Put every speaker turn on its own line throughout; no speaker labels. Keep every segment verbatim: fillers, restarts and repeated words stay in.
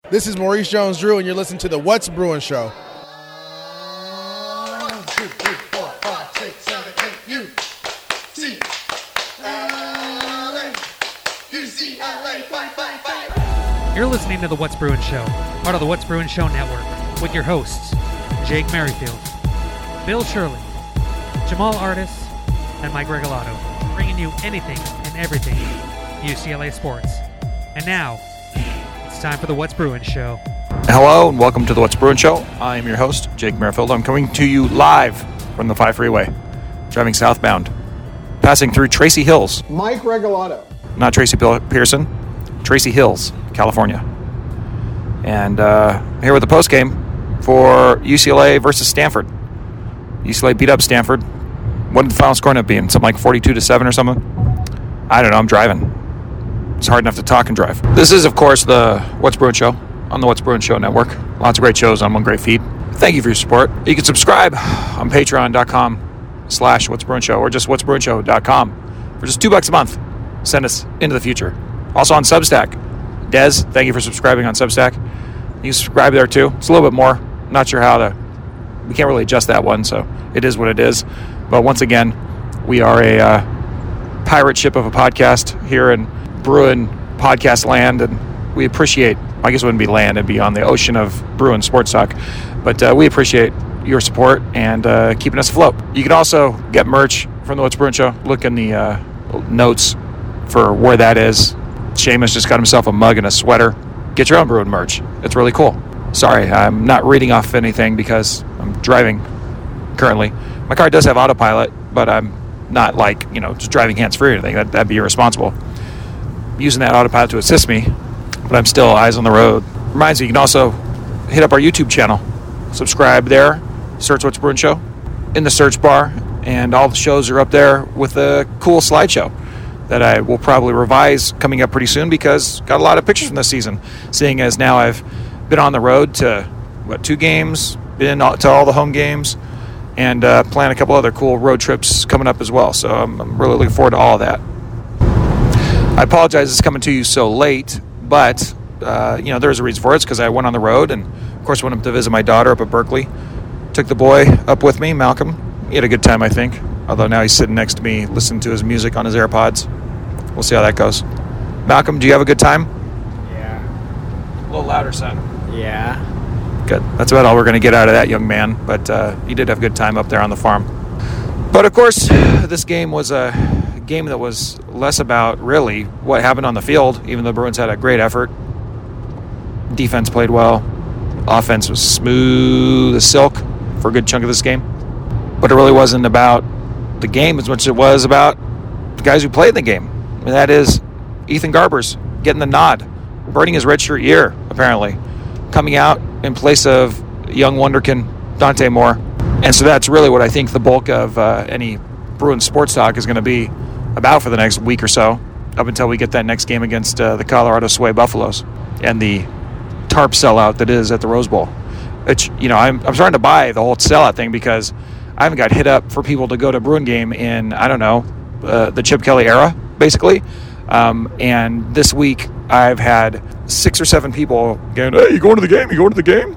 This is Maurice Jones-Drew, and you're listening to the What's Brewing Show.
You're listening to the What's Brewing Show, part of the What's Brewing Show Network, with your hosts, Jake Merrifield, Bill Shirley, Jamal Artis, and Mike Regalado, bringing you anything and everything U C L A sports. And now, it's time for the What's Brewing Show.
Hello and welcome to the What's Brewing Show. I am your host, Jake Merrifield. I'm coming to you live from the five Freeway, driving southbound, passing through Tracy Hills.
Mike Regalado.
Not Tracy Pearson, Tracy Hills, California. And uh, here with the postgame for U C L A versus Stanford. U C L A beat up Stanford. What did the final score end up being? Something like forty-two to seven or something? I don't know. I'm driving. It's hard enough to talk and drive. This is, of course, the What's Brewing Show on the What's Brewing Show Network. Lots of great shows on one great feed. Thank you for your support. You can subscribe on patreon.com slash What's Brewing Show or just what's brewing show dot com for just two bucks a month. Send us into the future. Also on Substack. Dez, thank you for subscribing on Substack. You can subscribe there too. It's a little bit more. Not sure how to... We can't really adjust that one, so it is what it is. But once again, we are a uh, pirate ship of a podcast here in Bruin podcast land, and we appreciate... I guess it wouldn't be land. It'd be on the ocean of Bruin Sports Talk. But uh, we appreciate your support and uh, keeping us afloat. You can also get merch from the What's Brewing Show. Look in the uh, notes for where that is. Seamus just got himself a mug and a sweater. Get your own Bruin merch. It's really cool. Sorry, I'm not reading off anything because I'm driving currently. My car does have autopilot, but I'm not like, you know, just driving hands-free or anything. That, that'd be irresponsible. I'm using that autopilot to assist me, but I'm still eyes on the road. Reminds me, you can also hit up our YouTube channel. Subscribe there. Search What's Brewing Show in the search bar, and all the shows are up there with a cool slideshow that I will probably revise coming up pretty soon because got a lot of pictures from this season, seeing as now I've been on the road to, what, two games, been to all the home games, and uh, plan a couple other cool road trips coming up as well. So I'm, I'm really looking forward to all of that. I apologize it's coming to you so late, but, uh, you know, there's a reason for it. It's because I went on the road and, of course, went up to visit my daughter up at Berkeley. Took the boy up with me, Malcolm. He had a good time, I think, although now he's sitting next to me listening to his music on his AirPods. We'll see how that goes. Malcolm, do you have a good time?
Yeah.
A little louder, son.
Yeah.
Good. That's about all we're going to get out of that young man, but uh, he did have a good time up there on the farm. But, of course, this game was a game that was less about, really, what happened on the field, even though the Bruins had a great effort. Defense played well. Offense was smooth as silk for a good chunk of this game. But it really wasn't about the game as much as it was about the guys who played the game. And that is Ethan Garbers getting the nod, burning his redshirt year, apparently, coming out in place of young wonderkin Dante Moore. And so that's really what I think the bulk of uh, any Bruins sports talk is going to be about for the next week or so, up until we get that next game against uh, the Colorado Sway Buffaloes and the tarp sellout that is at the Rose Bowl. Which, you know, I'm, I'm starting to buy the whole sellout thing because I haven't got hit up for people to go to a Bruin game in, I don't know, uh, the Chip Kelly era, basically. Um, and this week I've had six or seven people going, hey, you going to the game? You going to the game?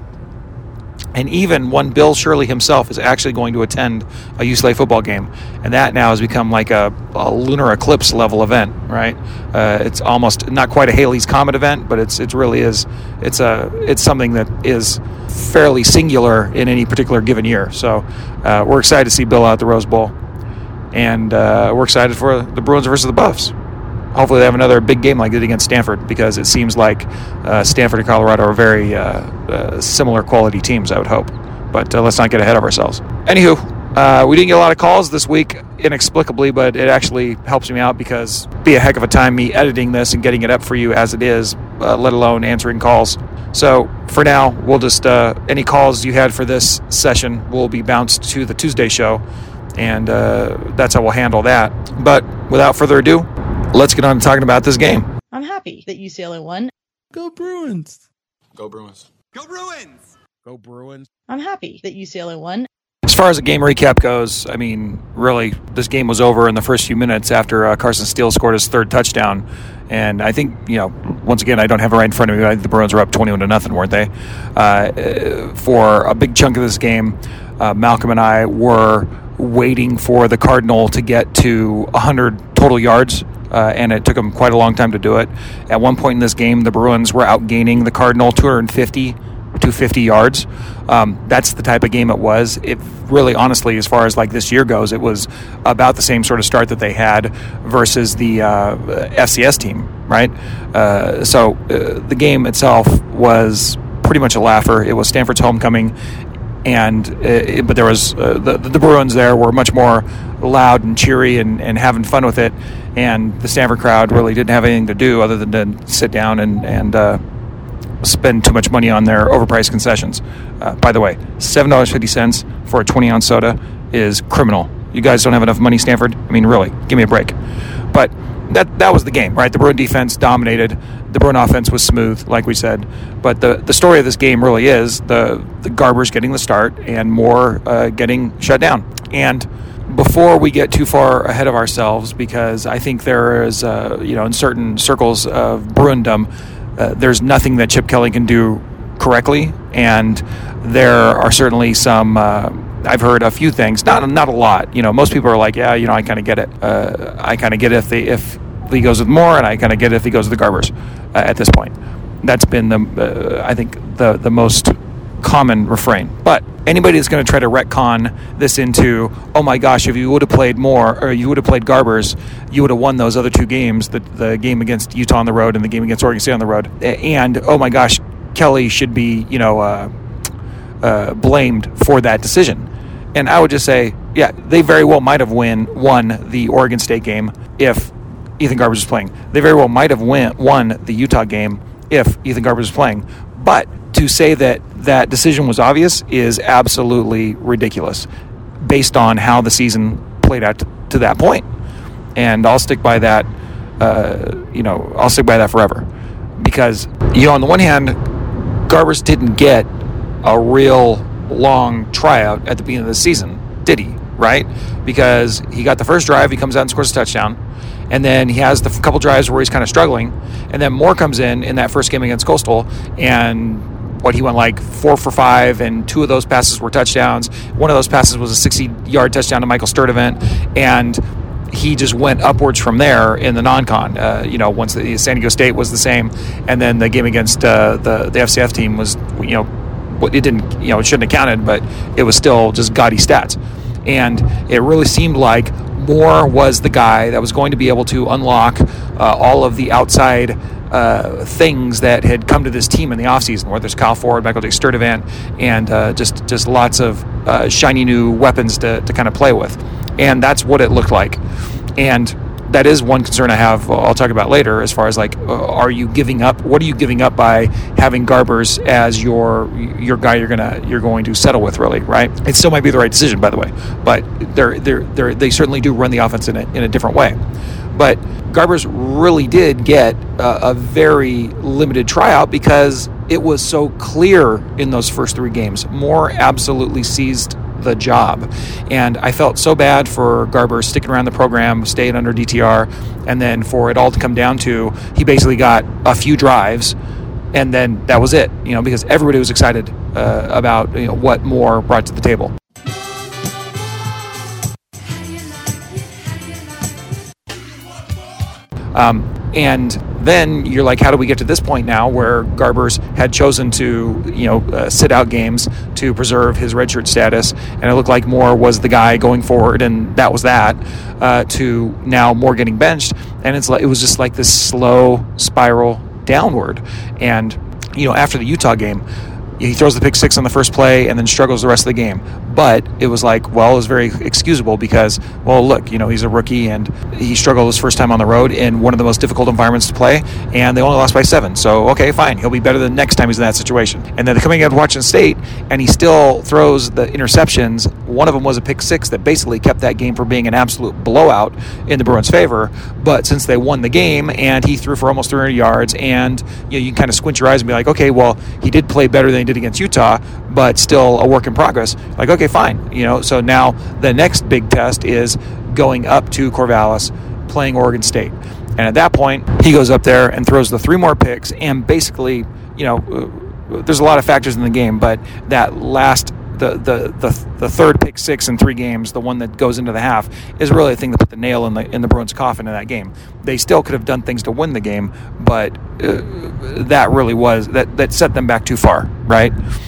And even one Bill Shirley himself is actually going to attend a U C L A football game. And that now has become like a, a lunar eclipse level event, right? Uh, it's almost not quite a Halley's Comet event, but it's it really is. It's a it's something that is fairly singular in any particular given year. So uh, we're excited to see Bill out at the Rose Bowl. And uh, we're excited for the Bruins versus the Buffs. Hopefully they have another big game like that against Stanford, because it seems like uh, Stanford and Colorado are very uh, uh, similar quality teams, I would hope. But uh, let's not get ahead of ourselves. Anywho, uh, we didn't get a lot of calls this week, inexplicably, but it actually helps me out because it'd be a heck of a time me editing this and getting it up for you as it is, uh, let alone answering calls. So for now, we'll just, uh, any calls you had for this session will be bounced to the Tuesday show, and uh, that's how we'll handle that. But without further ado, let's get on to talking about this game.
I'm happy that U C L A won.
Go Bruins!
Go Bruins.
Go Bruins! Go Bruins!
I'm happy that U C L A won.
As far as the game recap goes, I mean, really, this game was over in the first few minutes after uh, Carson Steele scored his third touchdown. And I think, you know, once again, I don't have it right in front of me, but I think the Bruins were up twenty-one to nothing, weren't they? Uh, for a big chunk of this game, uh, Malcolm and I were waiting for the Cardinal to get to one hundred total yards, uh, and it took them quite a long time to do it. At one point in this game, the Bruins were outgaining the Cardinal two hundred fifty to fifty yards. Um, that's the type of game it was. It really, honestly, as far as like this year goes, it was about the same sort of start that they had versus the uh, F C S team, right? Uh, so uh, the game itself was pretty much a laugher. It was Stanford's homecoming, and uh, but there was uh, the the Bruins there were much more loud and cheery and, and having fun with it, and the Stanford crowd really didn't have anything to do other than to sit down and and uh, spend too much money on their overpriced concessions. Uh, by the way, seven dollars and fifty cents for a twenty-ounce soda is criminal. You guys don't have enough money, Stanford? I mean, really, give me a break. But that that was the game, right? The Bruin defense dominated. The Bruin offense was smooth, like we said. But the, the story of this game really is the, the Garbers getting the start and Moore uh, getting shut down. And before we get too far ahead of ourselves, because I think there is, uh, you know, in certain circles of Bruindom, uh, there's nothing that Chip Kelly can do correctly, and there are certainly some. Uh, I've heard a few things, not not a lot. You know, most people are like, yeah, you know, I kind of get it. Uh, I kind of get it if they, if he goes with Moore, and I kind of get it if he goes with the Garbers. Uh, at this point, that's been the uh, I think the the most common refrain. But anybody that's going to try to retcon this into, oh my gosh, if you would have played Moore or you would have played Garbers, you would have won those other two games, the the game against Utah on the road and the game against Oregon State on the road. And oh my gosh, Kelly should be, you know, uh, uh, blamed for that decision. And I would just say, yeah, they very well might have win won the Oregon State game if Ethan Garbers was playing. They very well might have win, won the Utah game if Ethan Garbers was playing. But to say that that decision was obvious is absolutely ridiculous based on how the season played out to, to that point. And I'll stick by that, uh, you know, I'll stick by that forever. Because, you know, on the one hand, Garbers didn't get a real long tryout at the beginning of the season, did he? Right? Because he got the first drive, he comes out and scores a touchdown, and then he has the couple drives where he's kind of struggling, and then Moore comes in in that first game against Coastal, and what he went like four for five, and two of those passes were touchdowns. One of those passes was a sixty-yard touchdown to Michael Sturdivant, and he just went upwards from there in the non-con. Uh, you know, once the San Diego State was the same, and then the game against uh, the the F C S team was, you know, it didn't, you know, it shouldn't have counted, but it was still just gaudy stats. And it really seemed like Moore was the guy that was going to be able to unlock uh, all of the outside uh, things that had come to this team in the offseason, whether it's Kyle Ford, Michael Dick Sturdivant, and uh, just just lots of uh, shiny new weapons to, to kind of play with. And that's what it looked like. And that is one concern I have, I'll talk about later, as far as like, uh, are you giving up? What are you giving up by having Garbers as your your guy you're gonna you're going to settle with, really, right? It still might be the right decision, by the way, but they're they're they they certainly do run the offense in a in a different way. But Garbers really did get a, a very limited tryout because it was so clear in those first three games. Moore absolutely seized the job, and I felt so bad for Garber sticking around the program, staying under D T R, and then for it all to come down to he basically got a few drives, and then that was it. You know, because everybody was excited uh, about, you know, what Moore brought to the table. Um, and then you're like, how do we get to this point now where Garbers had chosen to, you know, uh, sit out games to preserve his redshirt status, and it looked like Moore was the guy going forward, and that was that, uh, to now Moore getting benched, and it's like it was just like this slow spiral downward. And, you know, after the Utah game, he throws the pick six on the first play and then struggles the rest of the game. But it was like, well, it was very excusable because, well, look, you know, he's a rookie and he struggled his first time on the road in one of the most difficult environments to play, and they only lost by seven. So, okay, fine. He'll be better the next time he's in that situation. And then they're coming out of Washington State, and he still throws the interceptions. One of them was a pick six that basically kept that game from being an absolute blowout in the Bruins' favor. But since they won the game and he threw for almost three hundred yards, and, you know, you can kind of squint your eyes and be like, okay, well, he did play better than Tulane did against Utah, but still a work in progress. Like, okay, fine. You know, so now the next big test is going up to Corvallis, playing Oregon State. And at that point, he goes up there and throws the three more picks, and basically, you know, uh, there's a lot of factors in the game, but that last The, the the the third pick six in three games, the one that goes into the half, is really the thing that put the nail in the in the Bruins' coffin in that game. They still could have done things to win the game, but uh, that really was that that set them back too far, right?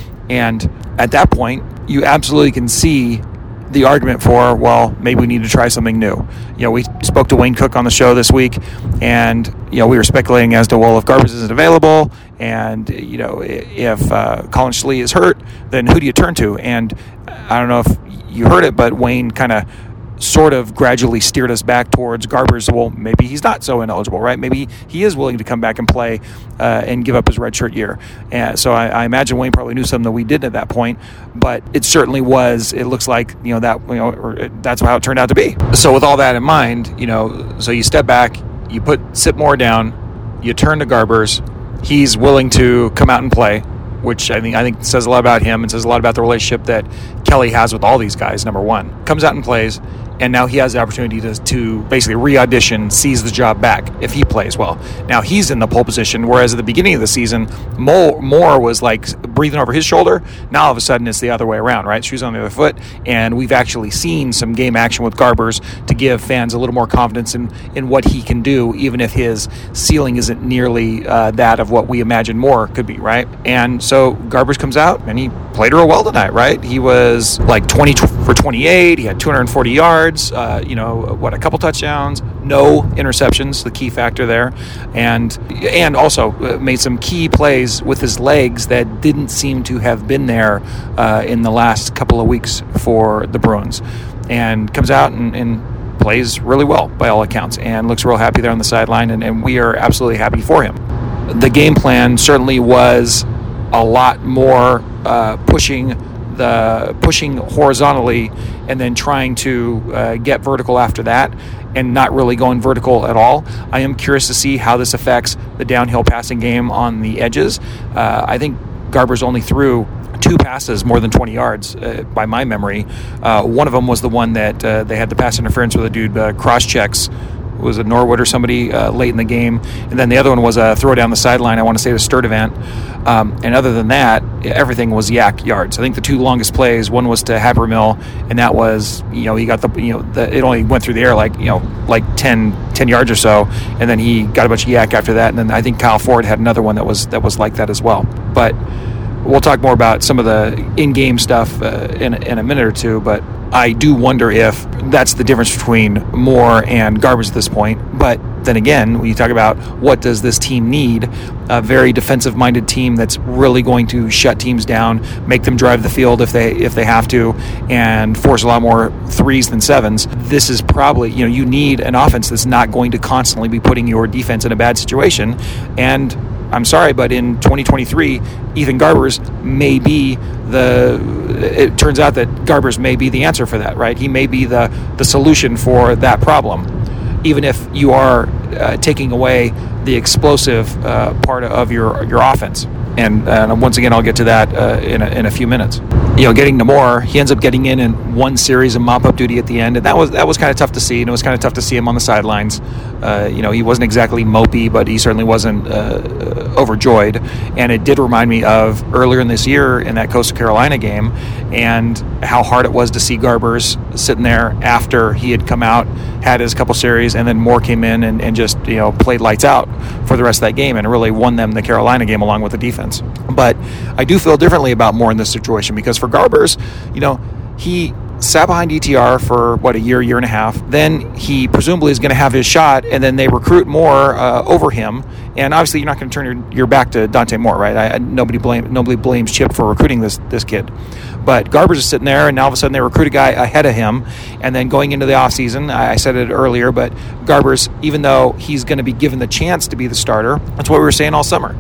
And at that point, you absolutely can see the argument for, well, maybe we need to try something new. You know, we spoke to Wayne Cook on the show this week, and you know, we were speculating as to, well, if Garbers isn't available, and you know, if uh, Colin Schlee is hurt, then who do you turn to? And I don't know if you heard it, but Wayne kind of sort of gradually steered us back towards Garbers. Well, maybe he's not so ineligible, right? Maybe he is willing to come back and play uh, and give up his redshirt year. And so I, I imagine Wayne probably knew something that we didn't at that point, but it certainly was, it looks like, you know, that, you know, or that's how it turned out to be. So with all that in mind, you know, so you step back, you put Sitmore down, you turn to Garbers, he's willing to come out and play, which I think I think says a lot about him and says a lot about the relationship that Kelly has with all these guys, number one. Comes out and plays, and now he has the opportunity to, to basically re-audition, seize the job back if he plays well. Now he's in the pole position, whereas at the beginning of the season, Moore, Moore was like breathing over his shoulder. Now all of a sudden it's the other way around, right? Shoes on the other foot, and we've actually seen some game action with Garbers to give fans a little more confidence in, in what he can do, even if his ceiling isn't nearly uh, that of what we imagine Moore could be, right? And so Garbers comes out, and he played real well tonight, right? He was like twenty for twenty-eight, he had two hundred forty yards, Uh, you know, what, a couple touchdowns, no interceptions, the key factor there, and and also made some key plays with his legs that didn't seem to have been there uh, in the last couple of weeks for the Bruins, and comes out and, and plays really well by all accounts, and looks real happy there on the sideline, and, and we are absolutely happy for him. The game plan certainly was a lot more uh, pushing the pushing horizontally and then trying to uh, get vertical after that, and not really going vertical at all. I am curious to see how this affects the downhill passing game on the edges. Uh, I think Garbers only threw two passes more than twenty yards uh, by my memory. Uh, one of them was the one that uh, they had the pass interference with a dude uh, cross checks. Was it Norwood or somebody uh, late in the game? And then the other one was a throw down the sideline, I want to say to Sturdivant. Um, and other than that, everything was yak yards. I think the two longest plays, one was to Habermill, and that was, you know, he got the, you know, the, it only went through the air like, you know, like ten, ten yards or so, and then he got a bunch of yak after that. And then I think Kyle Ford had another one that was that was like that as well. But we'll talk more about some of the in-game stuff uh, in, in a minute or two, but I do wonder if that's the difference between Moore and Garbers at this point. But then again, when you talk about what does this team need, a very defensive-minded team that's really going to shut teams down, make them drive the field if they if they have to, and force a lot more threes than sevens. This is probably, you know, you need an offense that's not going to constantly be putting your defense in a bad situation. And I'm sorry, but in twenty twenty-three, Ethan Garbers may be the, it turns out that Garbers may be the answer for that, right? He may be the, the solution for that problem, even if you are uh, taking away the explosive uh, part of your your offense. And, and once again, I'll get to that uh, in, a, in a few minutes. You know, getting to Moore, he ends up getting in in one series of mop-up duty at the end, and that was that was kind of tough to see, and it was kind of tough to see him on the sidelines. Uh, you know, he wasn't exactly mopey, but he certainly wasn't uh, overjoyed. And it did remind me of earlier in this year in that Coastal Carolina game, and how hard it was to see Garbers sitting there after he had come out, had his couple series, and then Moore came in and, and just, you know, played lights out for the rest of that game and really won them the Carolina game along with the defense. But I do feel differently about Moore in this situation, because for Garbers, you know, he sat behind E T R for, what, a year, year and a half. Then he presumably is going to have his shot, and then they recruit Moore uh, over him. And obviously you're not going to turn your, your back to Dante Moore, right? I, I, nobody blame nobody blames Chip for recruiting this this kid. But Garbers is sitting there, and now all of a sudden they recruit a guy ahead of him. And then going into the offseason, I, I said it earlier, but Garbers, even though he's going to be given the chance to be the starter, that's what we were saying all summer.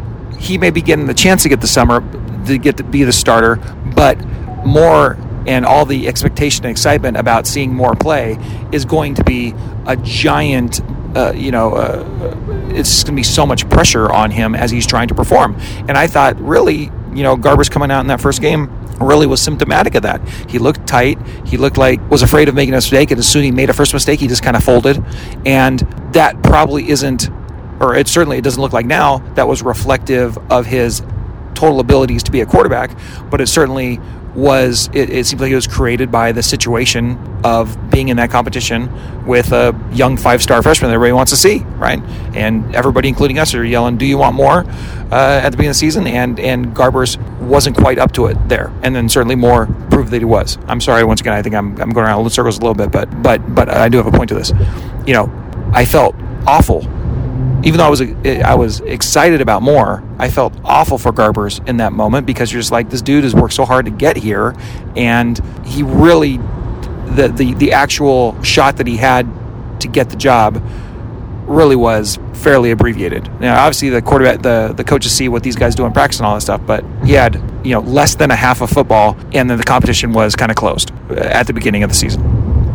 He may be getting the chance to get the summer, to get to be the starter, but Moore and all the expectation and excitement about seeing Moore play is going to be a giant, uh, you know, uh, it's going to be so much pressure on him as he's trying to perform. And I thought, really, you know, Garber's coming out in that first game really was symptomatic of that. He looked tight. He looked like was afraid of making a mistake, and as soon as he made a first mistake, he just kind of folded. And that probably isn't, or it certainly it doesn't look like now, that was reflective of his total abilities to be a quarterback, but it certainly was, it, it seems like it was created by the situation of being in that competition with a young five-star freshman that everybody wants to see, right? And everybody, including us, are yelling, do you want more uh, at the beginning of the season? And and Garbers wasn't quite up to it there. And then certainly Moore proved that he was. I'm sorry, once again, I think I'm I'm going around in circles a little bit, but but but I do have a point to this. You know, I felt awful. Even though I was I was excited about Moore, I felt awful for Garbers in that moment, because you're just like, this dude has worked so hard to get here, and he really, the the, the actual shot that he had to get the job really was fairly abbreviated. Now, obviously, the quarterback, the, the coaches see what these guys do in practice and all that stuff, but he had, you know, less than a half of football, and then the competition was kind of closed at the beginning of the season.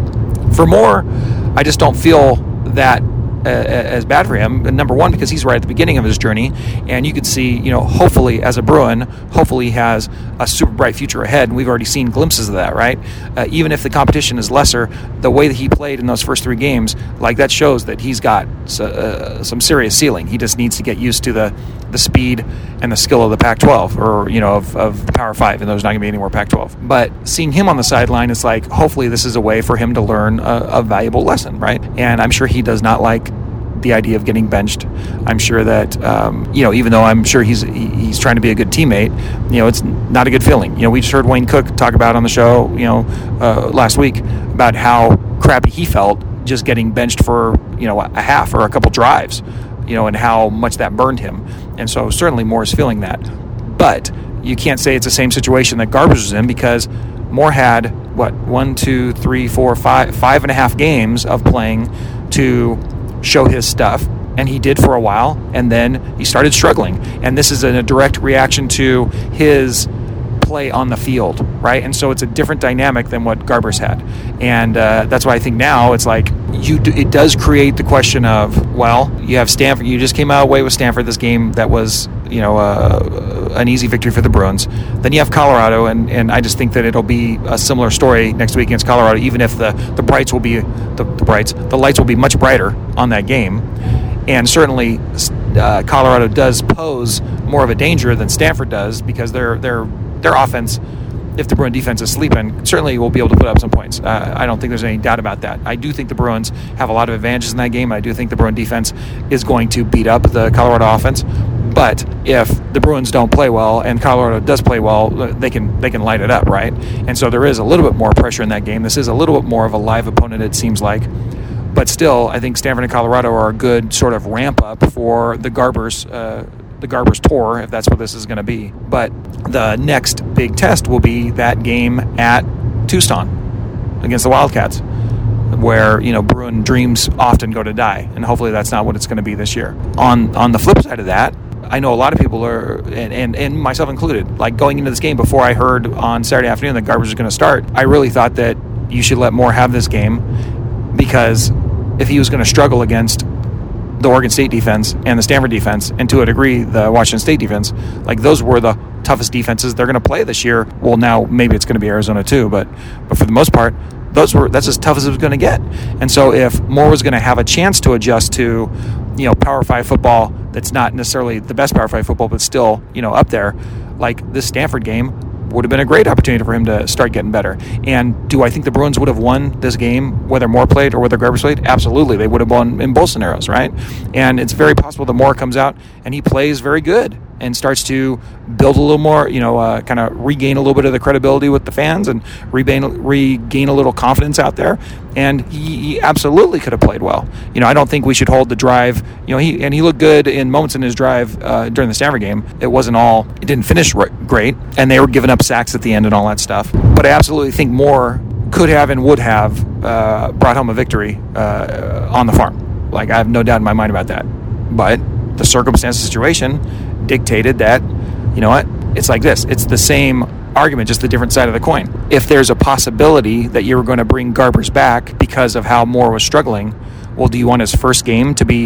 For Moore, I just don't feel that Uh, as bad for him. Number one, because he's right at the beginning of his journey, and you could see, you know, hopefully as a Bruin, hopefully he has a super bright future ahead, and we've already seen glimpses of that, right? Uh, even if the competition is lesser, the way that he played in those first three games, like, that shows that he's got uh, some serious ceiling. He just needs to get used to the the speed and the skill of the Pac twelve, or, you know, of, of the Power five, and there's not going to be any more Pac twelve. But seeing him on the sideline, it's like, hopefully this is a way for him to learn a, a valuable lesson, right? And I'm sure he does not like the idea of getting benched. I'm sure that, um, you know, even though I'm sure he's he, he's trying to be a good teammate, you know, it's not a good feeling. You know, we just heard Wayne Cook talk about on the show, you know, uh, last week, about how crappy he felt just getting benched for, you know, a half or a couple drives, you know, and how much that burned him. And so certainly Moore is feeling that. But you can't say it's the same situation that Garbers was in, because Moore had, what, one, two, three, four, five, five and a half games of playing to show his stuff, and he did for a while, and then he started struggling. And this is a direct reaction to his play on the field, right? And so it's a different dynamic than what Garbers had. And uh, that's why I think now it's like, you do, it does create the question of, well, you have Stanford, you just came out away with Stanford, this game that was, you know, uh, an easy victory for the Bruins. Then you have Colorado, and, and I just think that it'll be a similar story next week against Colorado, even if the, the brights will be, the, the brights, the lights will be much brighter on that game. And certainly uh, Colorado does pose more of a danger than Stanford does, because their their their offense, if the Bruin defense is sleeping, certainly will be able to put up some points. Uh, I don't think there's any doubt about that. I do think the Bruins have a lot of advantages in that game. I do think the Bruin defense is going to beat up the Colorado offense. But if the Bruins don't play well and Colorado does play well, they can they can light it up, right? And so there is a little bit more pressure in that game. This is a little bit more of a live opponent, it seems like. But still, I think Stanford and Colorado are a good sort of ramp up for the Garbers, uh, the Garbers tour, if that's what this is going to be. But the next big test will be that game at Tucson against the Wildcats, where, you know, Bruin dreams often go to die, and hopefully that's not what it's going to be this year. On on the flip side of that, I know a lot of people are, and, and, and myself included, like, going into this game, before I heard on Saturday afternoon that Garbers was going to start, I really thought that you should let Moore have this game, because if he was going to struggle against the Oregon State defense and the Stanford defense, and to a degree the Washington State defense, like, those were the toughest defenses they're going to play this year. Well, now maybe it's going to be Arizona too, but but for the most part, those were that's as tough as it was going to get. And so if Moore was going to have a chance to adjust to, you know, Power Five football that's not necessarily the best Power Five football, but still, you know, up there, like this Stanford game would have been a great opportunity for him to start getting better. And do I think the Bruins would have won this game whether Moore played or whether Garbers played? Absolutely. They would have won in both scenarios, right? And it's very possible that Moore comes out and he plays very good and starts to build a little more, you know, uh, kind of regain a little bit of the credibility with the fans and regain, regain a little confidence out there. And he, he absolutely could have played well. You know, I don't think we should hold the drive. You know, he and he looked good in moments in his drive uh, during the Stanford game. It wasn't all, it didn't finish great, and they were giving up sacks at the end and all that stuff. But I absolutely think Moore could have and would have uh, brought home a victory uh, on the farm. Like, I have no doubt in my mind about that. But the circumstance, situation dictated that, you know what, it's like this. It's the same argument, just the different side of the coin. If there's a possibility that you were going to bring Garbers back because of how Moore was struggling, well, do you want his first game to be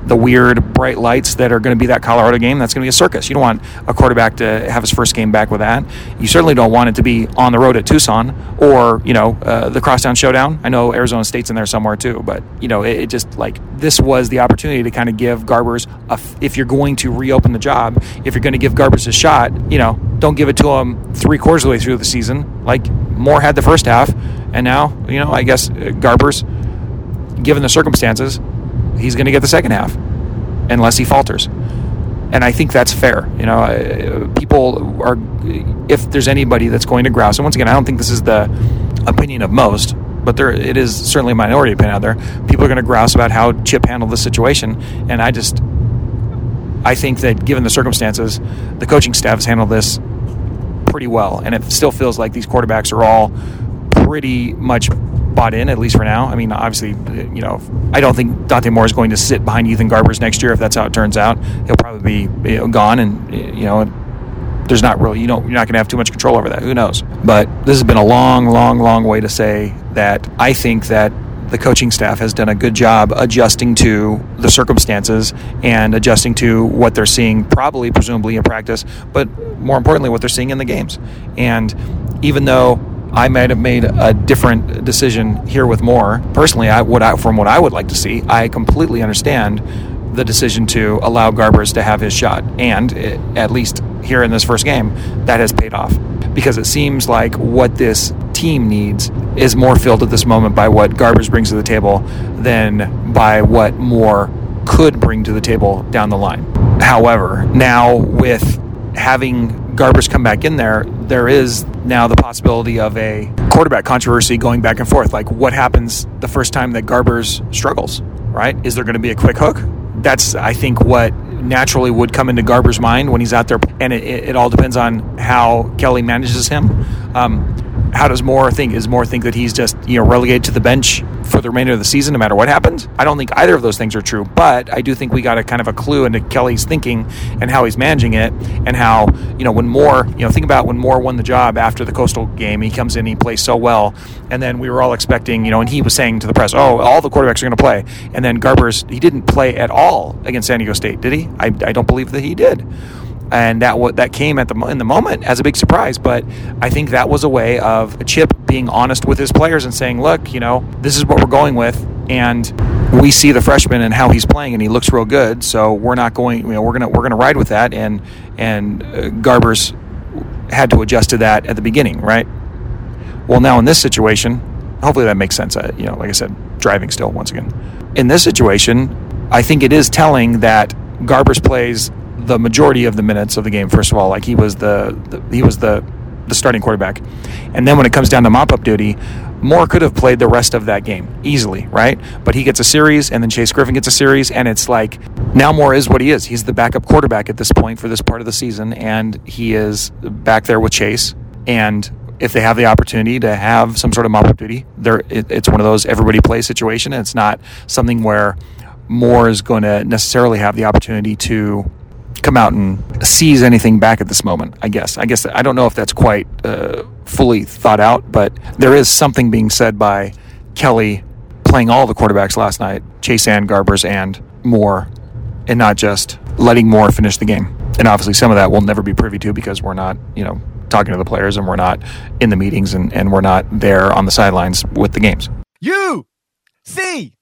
the weird bright lights that are going to be that Colorado game. That's going to be a circus. You don't want a quarterback to have his first game back with that. You certainly don't want it to be on the road at Tucson or, you know, uh, the Crosstown Showdown. I know Arizona State's in there somewhere too, but, you know, it, it just like this was the opportunity to kind of give Garbers, a, if you're going to reopen the job, if you're going to give Garbers a shot, you know, don't give it to him three quarters of the way through the season. Like Moore had the first half, and now, you know, I guess uh, Garbers, given the circumstances, he's going to get the second half unless he falters. And I think that's fair. You know, uh, people are, if there's anybody that's going to grouse, and once again, I don't think this is the opinion of most, but there it is certainly a minority opinion out there. People are going to grouse about how Chip handled the situation. And I just, I think that given the circumstances, the coaching staff has handled this pretty well. And it still feels like these quarterbacks are all pretty much bought in, at least for now. I mean, obviously, you know, I don't think Dante Moore is going to sit behind Ethan Garbers next year if that's how it turns out. He'll probably be, you know, gone, and, you know, there's not really, you know, you're not going to have too much control over that. Who knows? But this has been a long, long, long way to say that I think that the coaching staff has done a good job adjusting to the circumstances and adjusting to what they're seeing, probably, presumably, in practice, but more importantly, what they're seeing in the games. And even though I might have made a different decision here with Moore, personally, I would, I, from what I would like to see, I completely understand the decision to allow Garbers to have his shot. And it, at least here in this first game, that has paid off. Because it seems like what this team needs is more filled at this moment by what Garbers brings to the table than by what Moore could bring to the table down the line. However, now with having Garbers come back in there, there is now the possibility of a quarterback controversy going back and forth. Like, what happens the first time that Garbers struggles, right? Is there going to be a quick hook? That's, I think, what naturally would come into Garbers' mind when he's out there, and it, it, it all depends on how Kelly manages him. Um, how does Moore think? Is Moore think that he's just, you know, relegated to the bench for the remainder of the season no matter what happens? I don't think either of those things are true, but I do think we got a kind of a clue into Kelly's thinking and how he's managing it, and how, you know, when Moore, you know, think about when Moore won the job after the Coastal game, he comes in, he plays so well, and then we were all expecting, you know, and he was saying to the press, oh, all the quarterbacks are going to play, and then Garbers, he didn't play at all against San Diego State, did he? I, I don't believe that he did. And that w- that came at the in the moment as a big surprise, but I think that was a way of Chip being honest with his players and saying, "Look, you know, this is what we're going with, and we see the freshman and how he's playing, and he looks real good. So we're not going, you know, we're gonna we're gonna ride with that." And and uh, Garbers had to adjust to that at the beginning, right? Well, now in this situation, hopefully that makes sense. Uh, you know, like I said, driving still once again. In this situation, I think it is telling that Garbers plays the majority of the minutes of the game. First of all, like he was the, the he was the the starting quarterback, and then when it comes down to mop-up duty, Moore could have played the rest of that game easily, right? But he gets a series, and then Chase Griffin gets a series, and it's like now Moore is what he is. He's the backup quarterback at this point for this part of the season, and he is back there with Chase. And if they have the opportunity to have some sort of mop-up duty, there it, it's one of those everybody plays situation. And it's not something where Moore is going to necessarily have the opportunity to come out and seize anything back at this moment, I guess. I guess I don't know if that's quite uh, fully thought out, but there is something being said by Kelly playing all the quarterbacks last night, Chase and Garbers and Moore, and not just letting Moore finish the game. And obviously some of that we'll never be privy to because we're not, you know, talking to the players, and we're not in the meetings, and, and we're not there on the sidelines with the games.
U C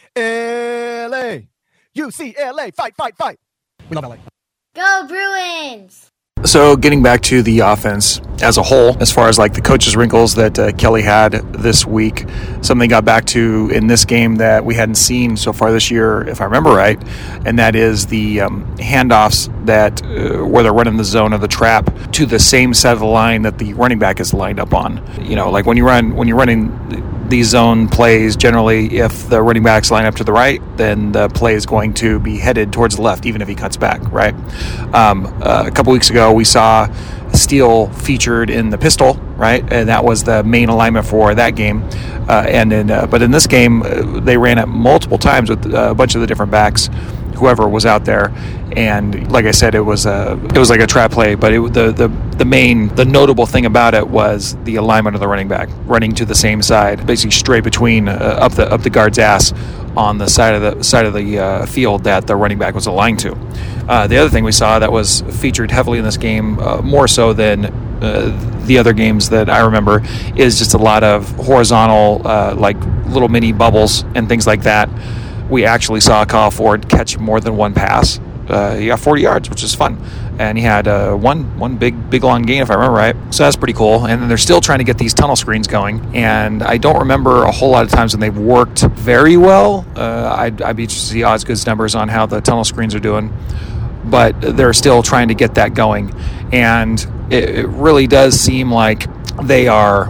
L A U C L A Fight, fight, fight. We love L A.
Go Bruins!
So getting back to the offense as a whole, as far as like the coach's wrinkles that uh, Kelly had this week, something got back to in this game that we hadn't seen so far this year, if I remember right, and that is the um, handoffs that uh, where they're running the zone or the trap to the same side of the line that the running back is lined up on. You know, like when you run when you're running these zone plays, generally if the running backs line up to the right, then the play is going to be headed towards the left, even if he cuts back, right? Um, uh, a couple weeks ago, we saw Steele featured in the pistol, right? And that was the main alignment for that game. Uh, and in, uh, but in this game, uh, they ran it multiple times with uh, a bunch of the different backs, whoever was out there. And like I said, it was a it was like a trap play, but it, the the the main the notable thing about it was the alignment of the running back running to the same side, basically straight between uh, up the up the guard's ass on the side of the side of the uh, field that the running back was aligned to. Uh, the other thing we saw that was featured heavily in this game, uh, more so than uh, the other games that I remember, is just a lot of horizontal, uh, like little mini bubbles and things like that. We actually saw Kyle Ford catch more than one pass. Uh, he got forty yards, which is fun. And he had uh, one one big, big long gain, if I remember right. So that's pretty cool. And then they're still trying to get these tunnel screens going. And I don't remember a whole lot of times when they've worked very well. Uh, I'd, I'd be interested to see Osgood's numbers on how the tunnel screens are doing. But they're still trying to get that going. And it, it really does seem like they are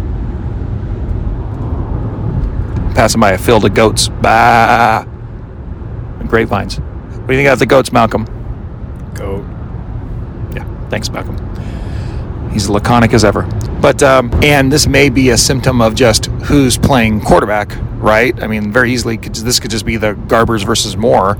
passing by a field of goats. Bah! Grapevines. What do you think of the goats, Malcolm?
Goat.
Yeah, thanks, Malcolm. He's laconic as ever. But, um, and this may be a symptom of just who's playing quarterback, right? I mean, very easily, this could just be the Garbers versus Moore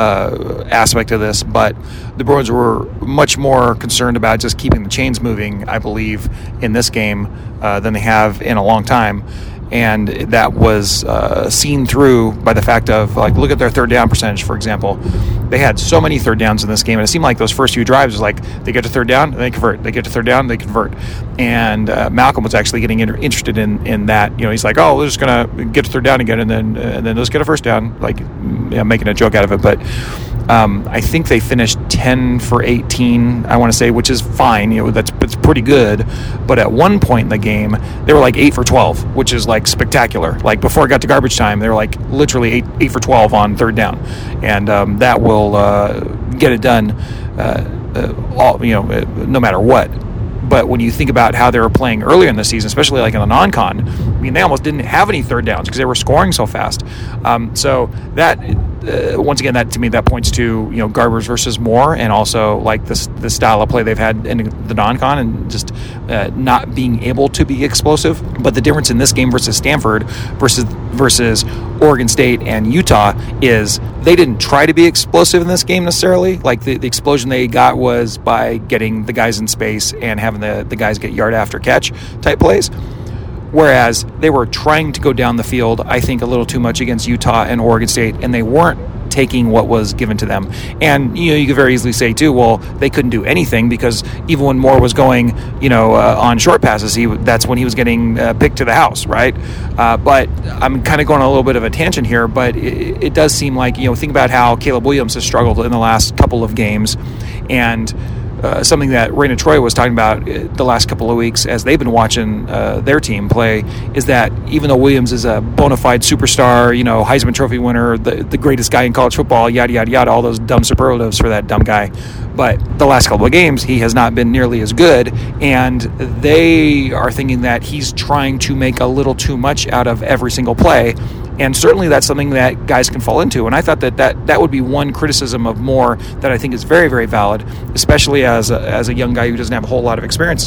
uh, aspect of this, but the Bruins were much more concerned about just keeping the chains moving, I believe, in this game uh, than they have in a long time. And that was uh, seen through by the fact of, like, look at their third down percentage, for example. They had so many third downs in this game, and it seemed like those first few drives was like they get to third down, and they convert. They get to third down, they convert. And uh, Malcolm was actually getting inter- interested in, in that. You know, he's like, oh, we're just going to get to third down again, and then uh, and then let's get a first down, like, you know, making a joke out of it. But um, I think they finished ten for eighteen, I want to say, which is fine. You know, that's, that's pretty good. But at one point in the game, they were like eight for twelve, which is like spectacular. Like before it got to garbage time, they were like literally eight, eight for twelve on third down, and um, that will uh, get it done. Uh, uh, all you know, uh, no matter what. But when you think about how they were playing earlier in the season, especially like in the non-con, I mean, they almost didn't have any third downs because they were scoring so fast. Um, so that, uh, once again, that to me, that points to, you know, Garbers versus Moore, and also like this the style of play they've had in the non-con, and just uh, not being able to be explosive. But the difference in this game versus Stanford versus versus Oregon State and Utah is they didn't try to be explosive in this game necessarily. Like the, the explosion they got was by getting the guys in space and having the, the guys get yard after catch type plays. Whereas they were trying to go down the field, I think, a little too much against Utah and Oregon State, and they weren't taking what was given to them. And, you know, you could very easily say, too, well, they couldn't do anything because even when Moore was going, you know, uh, on short passes, he that's when he was getting uh, picked to the house, right? Uh, but I'm kind of going on a little bit of a tangent here, but it, it does seem like, you know, think about how Caleb Williams has struggled in the last couple of games, and Uh, something that Raina Troy was talking about the last couple of weeks as they've been watching uh, their team play, is that even though Williams is a bona fide superstar, you know, Heisman Trophy winner, the, the greatest guy in college football, yada, yada, yada, all those dumb superlatives for that dumb guy, but the last couple of games, he has not been nearly as good, and they are thinking that he's trying to make a little too much out of every single play. And certainly that's something that guys can fall into. And I thought that that, that would be one criticism of Moore that I think is very, very valid, especially as a, as a young guy who doesn't have a whole lot of experience.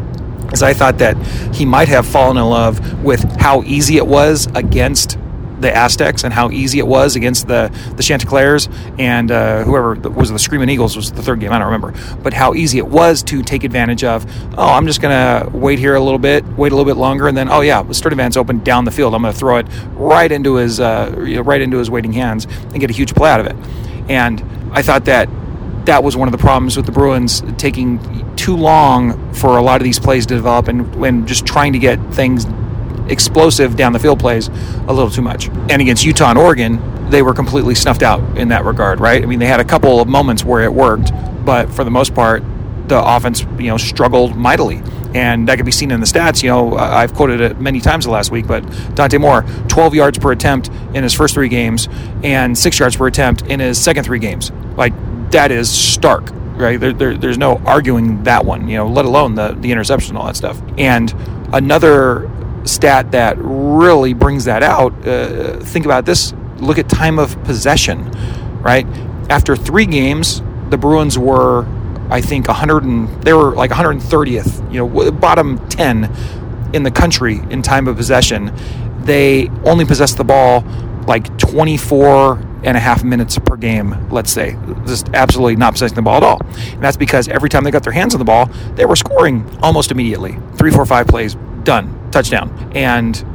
Is I thought that he might have fallen in love with how easy it was against the Aztecs and how easy it was against the, the Chanticleers and uh, whoever was the Screaming Eagles was the third game, I don't remember, but how easy it was to take advantage of, oh, I'm just going to wait here a little bit, wait a little bit longer, and then, oh yeah, the Sturdivant's open down the field. I'm going to throw it right into his uh, you know, right into his waiting hands and get a huge play out of it. And I thought that that was one of the problems with the Bruins, taking too long for a lot of these plays to develop and, and just trying to get things explosive down the field plays a little too much. And against Utah and Oregon, they were completely snuffed out in that regard, right? I mean, they had a couple of moments where it worked, but for the most part, the offense, you know, struggled mightily. And that could be seen in the stats. You know, I've quoted it many times the last week, but Dante Moore, twelve yards per attempt in his first three games and six yards per attempt in his second three games. Like, that is stark, right? There, there, there's no arguing that one, you know, let alone the, the interception and all that stuff. And another stat that really brings that out, uh, think about this, look at time of possession, right? After three games, the Bruins were, I think, one hundred and they were like one hundred thirtieth, you know, bottom ten in the country in time of possession. They only possessed the ball like twenty-four and a half minutes per game, let's say, just absolutely not possessing the ball at all. And that's because every time they got their hands on the ball, they were scoring almost immediately. Three, four, five plays, done, touchdown. And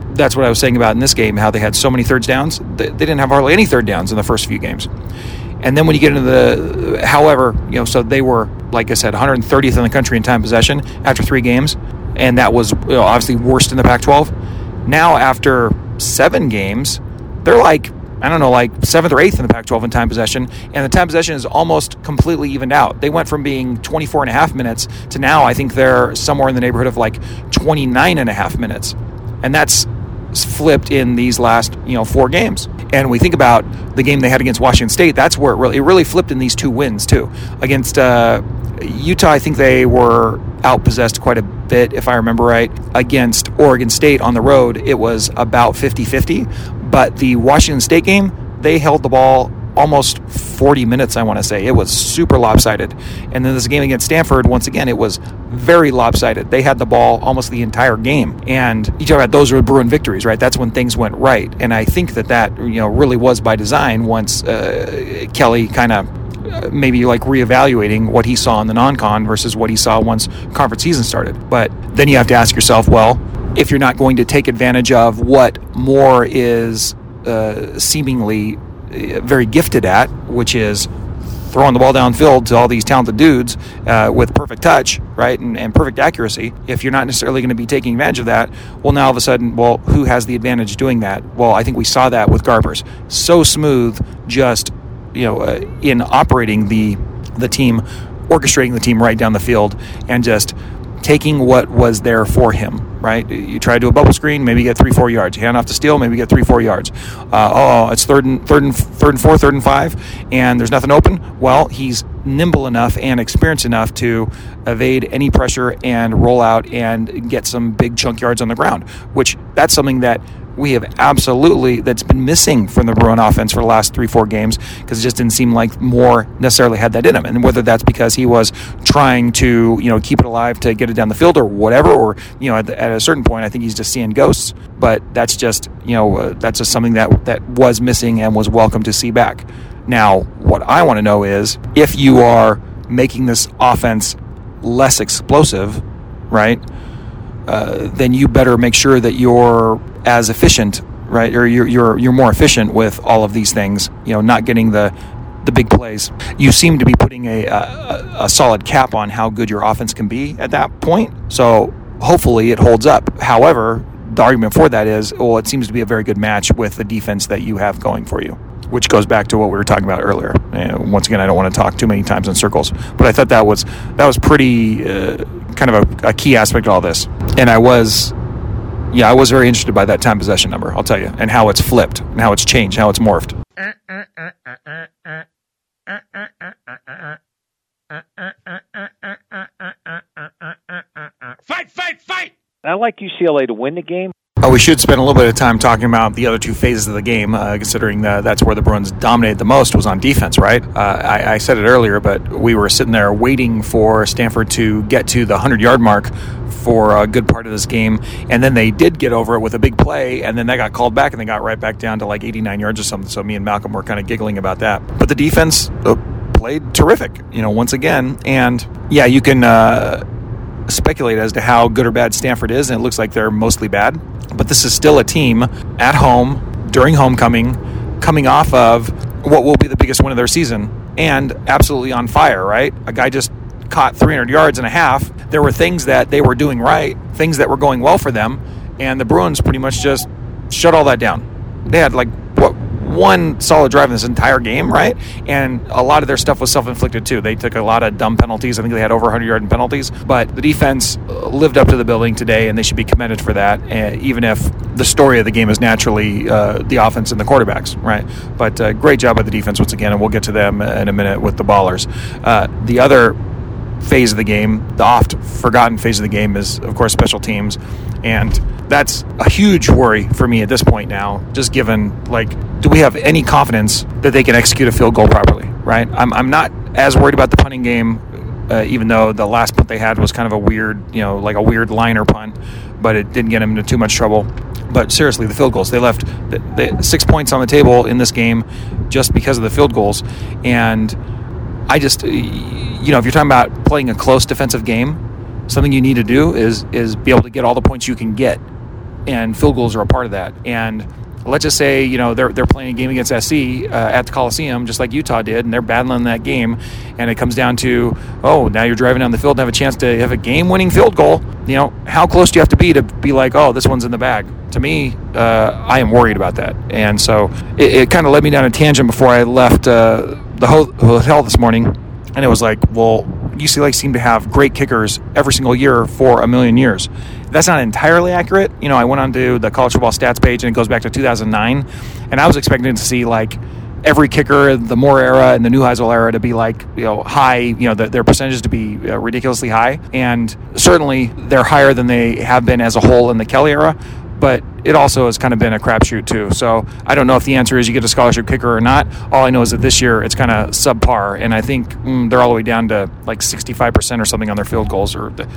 that's what I was saying about in this game, how they had so many third downs. They, they didn't have hardly any third downs in the first few games. And then when you get into the, however, you know, so they were, like I said, one hundred thirtieth in the country in time possession after three games, and that was, you know, obviously worst in the Pac twelve. Now after seven games, they're like, I don't know, like seventh or eighth in the Pac twelve in time possession, and the time possession is almost completely evened out. They went from being twenty-four and a half minutes to now I think they're somewhere in the neighborhood of like twenty-nine and a half minutes, and that's flipped in these last, you know, four games. And we think about the game they had against Washington State, that's where it really, it really flipped in these two wins too. Against uh, Utah, I think they were outpossessed quite a bit, if I remember right. Against Oregon State on the road, it was about fifty-fifty. But the Washington State game, they held the ball almost forty minutes, I want to say. It was super lopsided. And then this game against Stanford, once again, it was very lopsided. They had the ball almost the entire game. And you talk about those were Bruin victories, right? That's when things went right. And I think that that, you know, really was by design once uh, Kelly kind of uh, maybe like reevaluating what he saw in the non-con versus what he saw once conference season started. But then you have to ask yourself, well, if you're not going to take advantage of what Moore is uh, seemingly very gifted at, which is throwing the ball downfield to all these talented dudes uh, with perfect touch, right, and, and perfect accuracy, if you're not necessarily going to be taking advantage of that, well, now all of a sudden, well, who has the advantage doing that? Well, I think we saw that with Garbers. So smooth, just, you know, uh, in operating the the team, orchestrating the team right down the field, and just taking what was there for him, right? You try to do a bubble screen, maybe you get three, four yards. You hand off to steal, maybe you get three, four yards. Uh, oh, it's third and third and third and four, third and five, and there's nothing open. Well, he's nimble enough and experienced enough to evade any pressure and roll out and get some big chunk yards on the ground, which that's something that we have absolutely, that's been missing from the Bruin offense for the last three, four games, because it just didn't seem like Moore necessarily had that in him. And whether that's because he was trying to, you know, keep it alive to get it down the field or whatever, or, you know, at, the, at a certain point, I think he's just seeing ghosts. But that's just, you know, uh, that's just something that, that was missing and was welcome to see back. Now, what I want to know is, if you are making this offense less explosive, right, uh, then you better make sure that you're as efficient, right, or you're you're you're more efficient with all of these things. You know, not getting the the big plays. You seem to be putting a a, a solid cap on how good your offense can be at that point. So hopefully it holds up. However, the argument for that is, well, it seems to be a very good match with the defense that you have going for you, which goes back to what we were talking about earlier. And once again, I don't want to talk too many times in circles, but I thought that was that was pretty uh, kind of a, a key aspect of all this. And I was, yeah, I was very interested by that time possession number, I'll tell you, and how it's flipped, and how it's changed, how it's morphed.
Fight, fight, fight! I like U C L A to win the game.
Oh, we should spend a little bit of time talking about the other two phases of the game, uh, considering that that's where the Bruins dominated the most, was on defense, right? Uh, I, I said it earlier, but we were sitting there waiting for Stanford to get to the hundred-yard mark for a good part of this game, and then they did get over it with a big play, and then they got called back, and they got right back down to like eighty-nine yards or something, so me and Malcolm were kind of giggling about that. But the defense uh, played terrific, you know, once again, and yeah, you can uh, speculate as to how good or bad Stanford is, and it looks like they're mostly bad. But this is still a team at home during homecoming, coming off of what will be the biggest win of their season, and absolutely on fire, right? A guy just caught three hundred yards and a half. There were things that they were doing right, things that were going well for them, and the Bruins pretty much just shut all that down. They had like, what, one solid drive in this entire game, right? And a lot of their stuff was self-inflicted too. They took a lot of dumb penalties. I think they had over one hundred yard in penalties, but the defense lived up to the billing today, and they should be commended for that, uh, even if the story of the game is naturally uh, the offense and the quarterbacks, right? But uh, great job by the defense once again, and we'll get to them in a minute with the Ballers. Uh, the other phase of the game, the oft-forgotten phase of the game, is, of course, special teams, and that's a huge worry for me at this point now, just given, like, do we have any confidence that they can execute a field goal properly, right? I'm I'm not as worried about the punting game, uh, even though the last punt they had was kind of a weird, you know, like a weird liner punt, but it didn't get them into too much trouble. But seriously, the field goals, they left the, the six points on the table in this game just because of the field goals, and I just, you know, if you're talking about playing a close defensive game, something you need to do is is be able to get all the points you can get, and field goals are a part of that. And let's just say, you know, they're they're playing a game against S C uh, at the Coliseum, just like Utah did, and they're battling that game, and it comes down to, oh, now you're driving down the field and have a chance to have a game-winning field goal. You know, how close do you have to be to be like, oh, this one's in the bag? To me, uh, I am worried about that. And so it, it kind of led me down a tangent before I left uh, the ho- hotel this morning, and it was like, well, U C L A seemed to have great kickers every single year for a million years. That's not entirely accurate. You know, I went onto the college football stats page, and it goes back to two thousand nine, and I was expecting to see, like, every kicker, the Moore era and the Neuheisel era, to be, like, you know, high, you know, the, their percentages to be uh, ridiculously high, and certainly they're higher than they have been as a whole in the Kelly era, but it also has kind of been a crapshoot too. So I don't know if the answer is you get a scholarship kicker or not. All I know is that this year it's kind of subpar, and I think mm, they're all the way down to like sixty-five percent or something on their field goals, or the,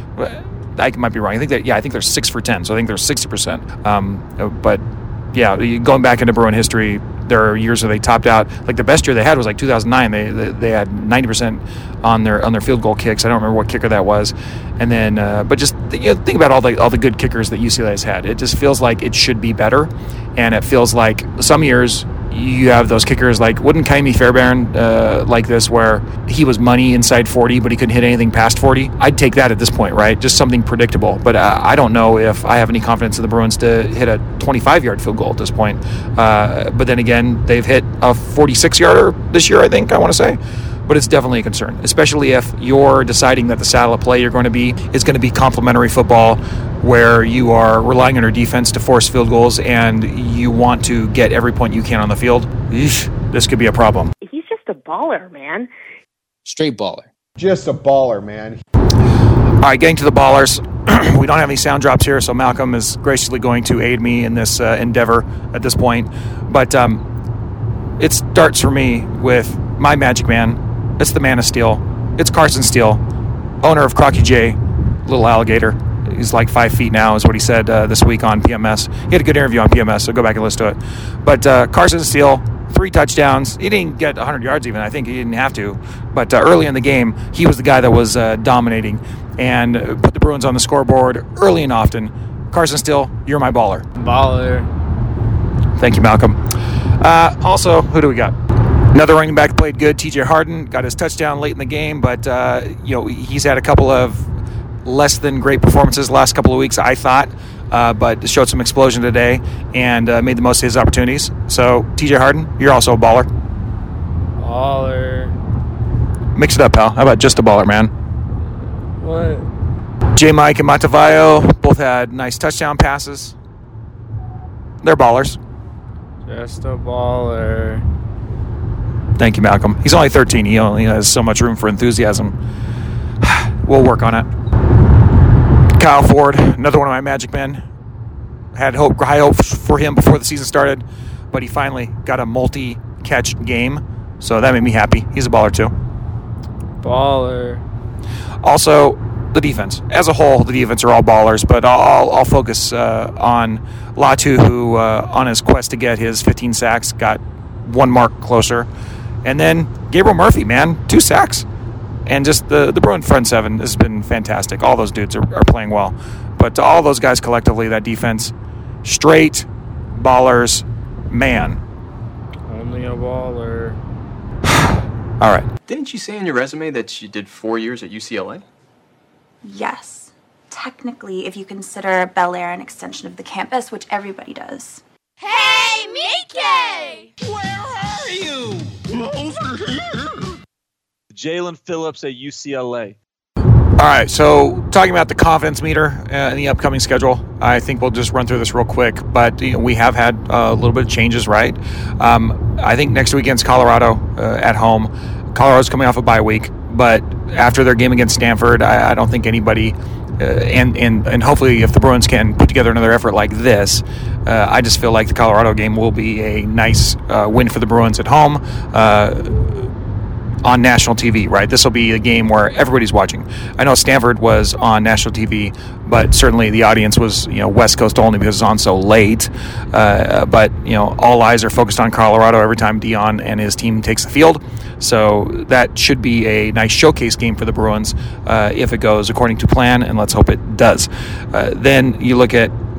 I might be wrong. I think that, yeah, I think they're six for ten, so I think they're sixty percent. Um, but yeah, going back into Bruin history, there are years where they topped out. Like the best year they had was like two thousand nine. They they, they had ninety percent on their on their field goal kicks. I don't remember what kicker that was. And then, uh, but just you know, think about all the all the good kickers that U C L A has had. It just feels like it should be better, and it feels like some years you have those kickers like, wouldn't Kaimi Fairbairn uh, like this, where he was money inside forty, but he couldn't hit anything past forty? I'd take that at this point, right? Just something predictable. But uh, I don't know if I have any confidence in the Bruins to hit a twenty-five-yard field goal at this point. Uh, but then again, they've hit a forty-six-yarder this year, I think, I want to say. But it's definitely a concern, especially if you're deciding that the style of play you're going to be is going to be complementary football, where you are relying on your defense to force field goals and you want to get every point you can on the field. Eesh, this could be a problem.
He's just a baller, man.
Straight baller.
Just a baller, man.
All right, getting to the ballers. We don't have any sound drops here, so Malcolm is graciously going to aid me in this uh, endeavor at this point. But um, it starts for me with my Magic Man. It's the Man of Steel. It's Carson Steele, owner of Crocky J, Little Alligator. He's like five feet now, is what he said uh, this week on P M S. He had a good interview on P M S, so go back and listen to it. But uh, Carson Steele, three touchdowns. He didn't get one hundred yards even. I think he didn't have to. But uh, early in the game, he was the guy that was uh, dominating and put the Bruins on the scoreboard early and often. Carson Steele, you're my baller.
Baller.
Thank you, Malcolm. Uh, also, who do we got? Another running back played good. T J Harden got his touchdown late in the game, but uh, you know he's had a couple of less than great performances the last couple of weeks, I thought, uh, but showed some explosion today and uh, made the most of his opportunities. So, T J Harden, you're also a baller.
Baller.
Mix it up, pal. How about just a baller, man?
What?
J. Mike and Matavayo both had nice touchdown passes. They're ballers.
Just a baller.
Thank you, Malcolm. He's only thirteen. He only has so much room for enthusiasm. We'll work on it. Kyle Ford, another one of my Magic men. Had hope, high hopes for him before the season started, but he finally got a multi-catch game, so that made me happy. He's a baller too.
Baller.
Also, the defense. As a whole, the defense are all ballers, but I'll, I'll focus uh, on Latu, who, uh, on his quest to get his fifteen sacks, got one mark closer. And then Gabriel Murphy, man, two sacks. And just the, the Bruin front seven has been fantastic. All those dudes are, are playing well. But to all those guys collectively, that defense, straight ballers, man.
Only a baller.
All right.
Didn't you say in your resume that you did four years at U C L A?
Yes. Technically, if you consider Bel Air an extension of the campus, which everybody does.
Hey, Mickey!
Where are you? Over here. Jalen Phillips at U C L A.
All right, so talking about the confidence meter uh, in the upcoming schedule, I think we'll just run through this real quick. But you know, we have had uh, a little bit of changes, right? Um, I think next week against Colorado uh, at home, Colorado's coming off a bye week. But after their game against Stanford, I, I don't think anybody, uh, and, and, and hopefully if the Bruins can put together another effort like this, uh, I just feel like the Colorado game will be a nice uh, win for the Bruins at home. Uh, on national T V, right? This will be a game where everybody's watching. I know Stanford was on national T V, but certainly the audience was, you know, West Coast only because it's on so late. Uh, but, you know, all eyes are focused on Colorado every time Dion and his team takes the field. So that should be a nice showcase game for the Bruins uh, if it goes according to plan, and let's hope it does. Uh, then you look at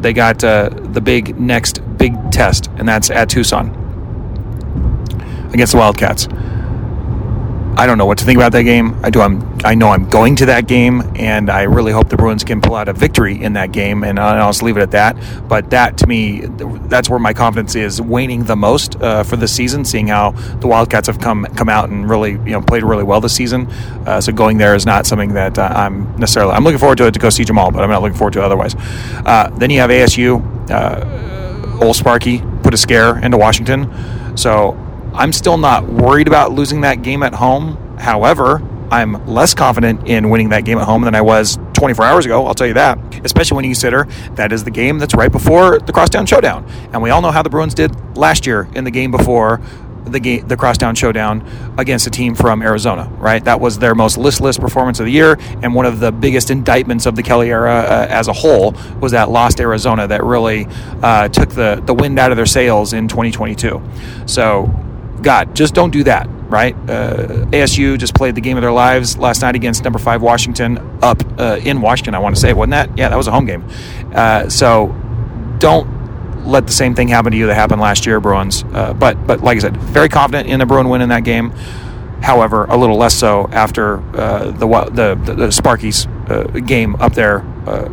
they got uh, the big next big test, and that's at Tucson against the Wildcats. I don't know what to think about that game. I do. I'm. I know I'm going to that game, and I really hope the Bruins can pull out a victory in that game. And I'll just leave it at that. But that, to me, that's where my confidence is waning the most uh, for this season. Seeing how the Wildcats have come come out and really, you know, played really well this season. Uh, so going there is not something that uh, I'm necessarily. I'm looking forward to it to go see Jamal, but I'm not looking forward to it otherwise. Uh, then you have A S U. Uh, Old Sparky put a scare into Washington. So I'm still not worried about losing that game at home. However, I'm less confident in winning that game at home than I was twenty-four hours ago, I'll tell you that, especially when you consider that is the game that's right before the Crosstown Showdown. And we all know how the Bruins did last year in the game before the game, the Crosstown Showdown against a team from Arizona, right? That was their most listless performance of the year, and one of the biggest indictments of the Kelly era uh, as a whole was that lost Arizona that really uh, took the, the wind out of their sails in twenty twenty-two. So, God, just don't do that, right? Uh, A S U just played the game of their lives last night against number five Washington up uh, in Washington, I want to say. Wasn't that? Yeah, that was a home game. Uh, so don't let the same thing happen to you that happened last year, Bruins. Uh, but, but like I said, very confident in the Bruin win in that game. However, a little less so after uh, the, the, the, the Sparkies uh, game up there uh,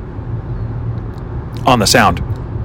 on the Sound.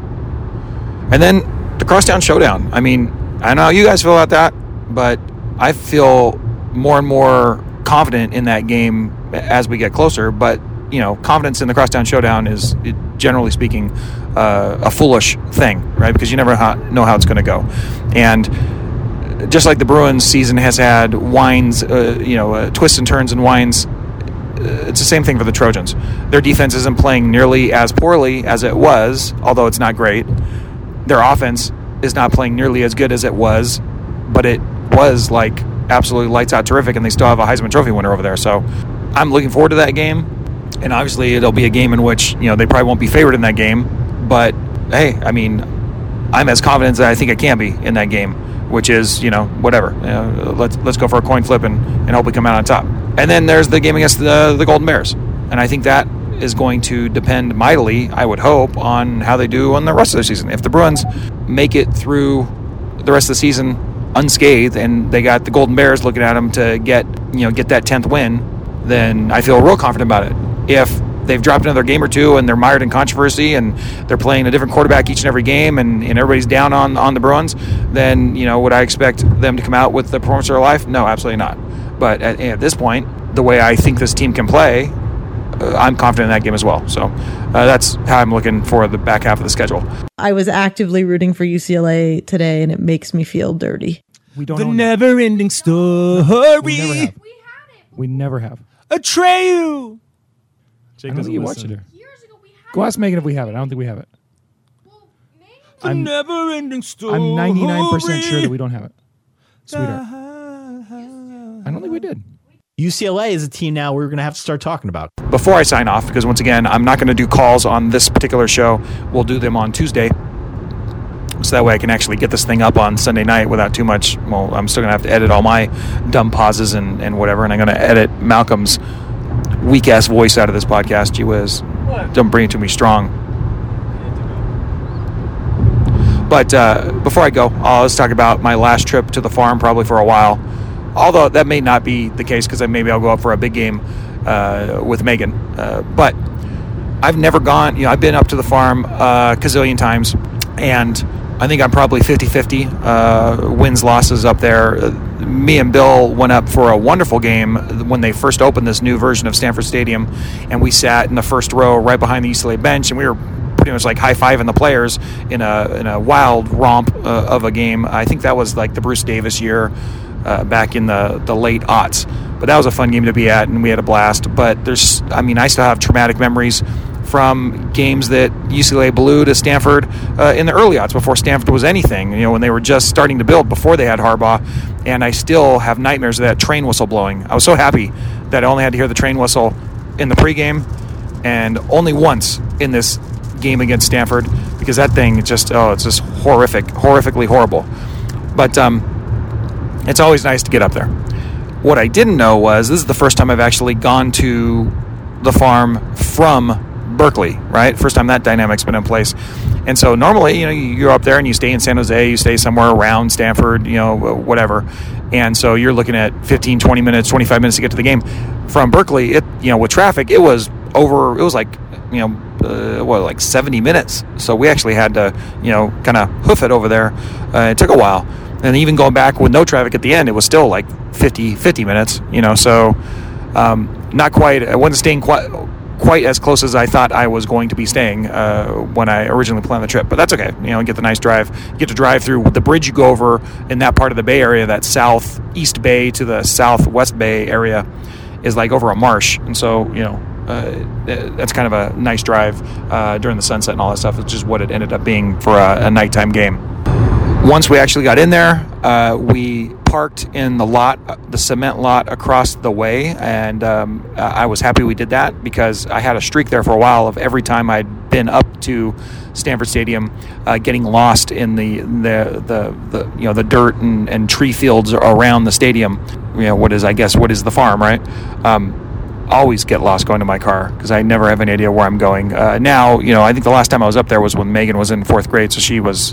And then the Crosstown Showdown. I mean, I know how you guys feel about that, but I feel more and more confident in that game as we get closer. But, you know, confidence in the Crosstown Showdown is, generally speaking, uh, a foolish thing, right? Because you never ha- know how it's going to go. And just like the Bruins season has had winds, uh, you know, uh, twists and turns and winds, uh, it's the same thing for the Trojans. Their defense isn't playing nearly as poorly as it was, although it's not great. Their offense is not playing nearly as good as it was, but it was like absolutely lights out terrific, and they still have a Heisman Trophy winner over there. So I'm looking forward to that game, and obviously it'll be a game in which, you know, they probably won't be favored in that game, but hey, I mean, I'm as confident as I think I can be in that game, which is, you know, whatever. You know, let's let's go for a coin flip and, and hope we come out on top. And then there's the game against the the Golden Bears, and I think that is going to depend mightily, I would hope, on how they do on the rest of the season. If the Bruins make it through the rest of the season unscathed, and they got the Golden Bears looking at them to get, you know, get that tenth win, then I feel real confident about it. If they've dropped another game or two and they're mired in controversy and they're playing a different quarterback each and every game, and, and everybody's down on, on the Bruins, then, you know, would I expect them to come out with the performance of their life? No, absolutely not. But at, at this point, the way I think this team can play, Uh, I'm confident in that game as well. So uh, that's how I'm looking for the back half of the schedule.
I was actively rooting for U C L A today, and it makes me feel dirty.
We don't. The never-ending story.
We never have. We never have.
Atreyu.
I don't think you watched it. Go ask Megan if we have it. I don't think we have it.
The I'm, never-ending story.
I'm ninety-nine percent sure that we don't have it, sweetheart. I don't think we did.
U C L A is a team now we're going to have to start talking about.
Before I sign off, because once again, I'm not going to do calls on this particular show. We'll do them on Tuesday. So that way I can actually get this thing up on Sunday night without too much. Well, I'm still going to have to edit all my dumb pauses and, and whatever. And I'm going to edit Malcolm's weak-ass voice out of this podcast. Gee whiz. Don't bring it to me strong. But uh, before I go, I'll let's talk about my last trip to the farm probably for a while. Although that may not be the case, because maybe I'll go up for a big game uh, with Megan. Uh, but I've never gone, you know, I've been up to the farm a gazillion times, and I think I'm probably fifty-fifty uh, wins, losses up there. Uh, me and Bill went up for a wonderful game when they first opened this new version of Stanford Stadium, and we sat in the first row right behind the U C L A bench, and we were pretty much like high-fiving the players in a, in a wild romp uh, of a game. I think that was like the Bruce Davis year. Uh, back in the, the late aughts. But that was a fun game to be at, and we had a blast. But there's, I mean, I still have traumatic memories from games that U C L A blew to Stanford uh, in the early aughts before Stanford was anything, you know, when they were just starting to build before they had Harbaugh. And I still have nightmares of that train whistle blowing. I was so happy that I only had to hear the train whistle in the pregame and only once in this game against Stanford, because that thing just, oh, it's just horrific, horrifically horrible. But, um, it's always nice to get up there. What I didn't know was this is the first time I've actually gone to the farm from Berkeley, right? First time that dynamic's been in place. And so normally, you know, you go up there and you stay in San Jose, you stay somewhere around Stanford, you know, whatever. And so you're looking at fifteen, twenty minutes, twenty-five minutes to get to the game. From Berkeley, it, you know, with traffic, it was over, it was like, you know, uh, what, like seventy minutes. So we actually had to, you know, kind of hoof it over there. Uh, it took a while. And even going back with no traffic at the end, it was still like fifty, fifty minutes, you know, so um, not quite, I wasn't staying quite, quite as close as I thought I was going to be staying uh, when I originally planned the trip, but that's okay. You know, get the nice drive, you get to drive through the bridge you go over in that part of the Bay Area, that southeast Bay to the southwest Bay area is like over a marsh, and so, you know, uh, that's kind of a nice drive uh, during the sunset and all that stuff, which is what it ended up being for a, a nighttime game. Once we actually got in there, uh, we parked in the lot, the cement lot across the way, and um, I was happy we did that because I had a streak there for a while of every time I'd been up to Stanford Stadium, uh, getting lost in the the, the the you know the dirt and, and tree fields around the stadium. You know, what is I guess what is the farm, right? Um, always get lost going to my car because I never have any idea where I'm going. Uh, now, you know, I think the last time I was up there was when Megan was in fourth grade, so she was.